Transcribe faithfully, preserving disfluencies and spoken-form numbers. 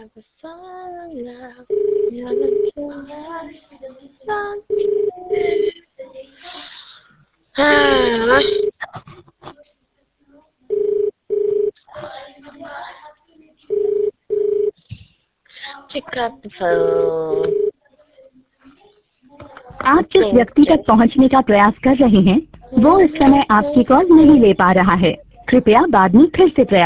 never fall in love. You're the last Ah. Pick up the phone. आप जिस व्यक्ति तक पहुंचने का प्रयास कर रहे हैं वो इस समय आपकी कॉल नहीं ले पा रहा है। कृपया बाद में फिर से प्रयास